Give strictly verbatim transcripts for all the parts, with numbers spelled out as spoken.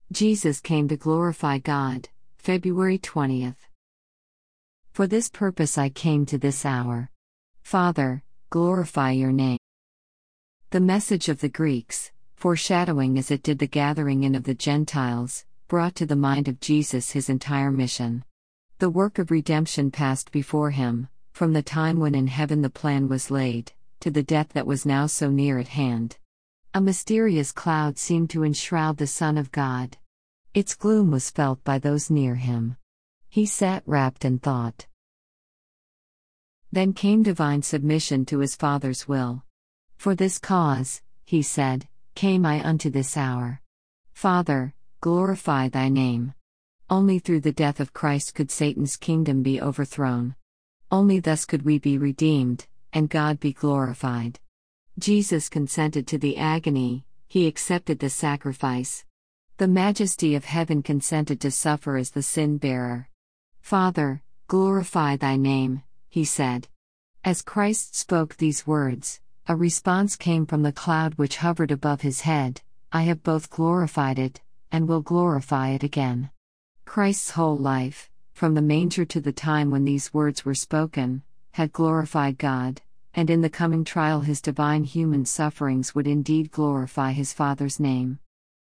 Jesus came to glorify God, February twentieth. For this purpose I came to this hour. Father, glorify your name. The message of the Greeks, foreshadowing as it did the gathering in of the Gentiles, brought to the mind of Jesus his entire mission. The work of redemption passed before him, from the time when in heaven the plan was laid, to the death that was now so near at hand. A mysterious cloud seemed to enshroud the Son of God. Its gloom was felt by those near him. He sat wrapped in thought. Then came divine submission to his Father's will. For this cause, he said, came I unto this hour. Father, glorify thy name. Only through the death of Christ could Satan's kingdom be overthrown. Only thus could we be redeemed, and God be glorified. Jesus consented to the agony, he accepted the sacrifice. The majesty of heaven consented to suffer as the sin-bearer. Father, glorify thy name, he said. As Christ spoke these words, a response came from the cloud which hovered above his head: I have both glorified it, and will glorify it again. Christ's whole life, from the manger to the time when these words were spoken, had glorified God, and in the coming trial his divine human sufferings would indeed glorify his Father's name.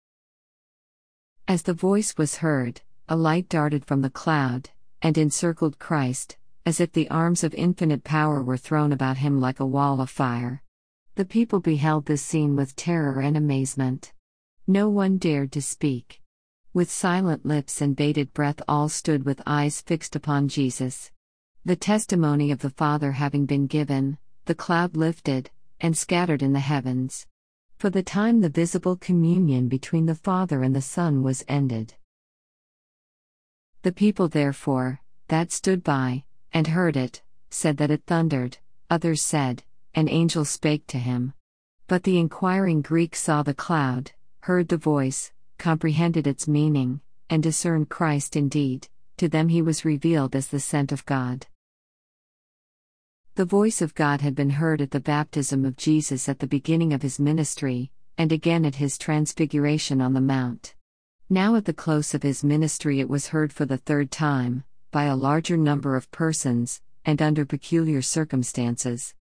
As the voice was heard, a light darted from the cloud, and encircled Christ, as if the arms of infinite power were thrown about him like a wall of fire. The people beheld this scene with terror and amazement. No one dared to speak. With silent lips and bated breath all stood with eyes fixed upon Jesus. The testimony of the Father having been given, the cloud lifted, and scattered in the heavens. For the time the visible communion between the Father and the Son was ended. The people therefore, that stood by, and heard it, said that it thundered. Others said, an angel spake to him. But the inquiring Greek saw the cloud, heard the voice, comprehended its meaning, and discerned Christ indeed. To them he was revealed as the sent of God. The voice of God had been heard at the baptism of Jesus at the beginning of his ministry, and again at his transfiguration on the mount. Now at the close of his ministry it was heard for the third time, by a larger number of persons, and under peculiar circumstances.